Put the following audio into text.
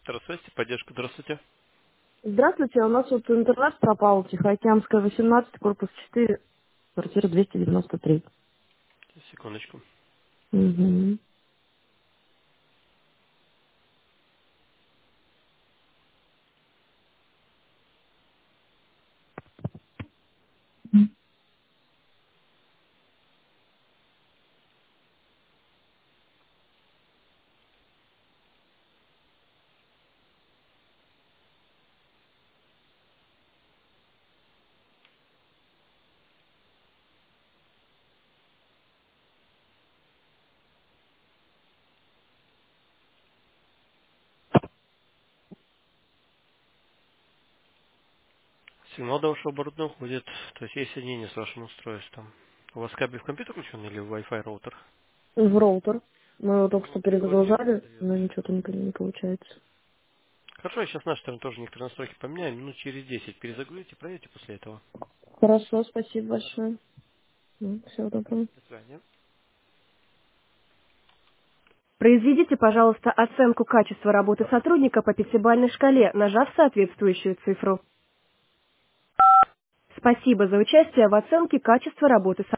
Здравствуйте, поддержка, здравствуйте. Здравствуйте, у нас вот интернет пропал, Тихоокеанская, 18, корпус 4, квартира 293. Секундочку. Угу. Сигнал до вашего оборудования уходит, то есть есть соединение с вашим устройством. У вас кабель в компьютер включен или в Wi-Fi роутер? В роутер. Мы его только что Ну, такое не перезагружали, передает. но ничего-то не получается. Хорошо, я сейчас нашей стороны тоже некоторые настройки поменяем. Минут через 10 перезагрузите, проверьте после этого. Хорошо, спасибо Хорошо. большое. Всего доброго. До свидания. Произведите, пожалуйста, оценку качества работы сотрудника по пятибалльной шкале, нажав соответствующую цифру. Спасибо за участие в оценке качества работы сотрудника.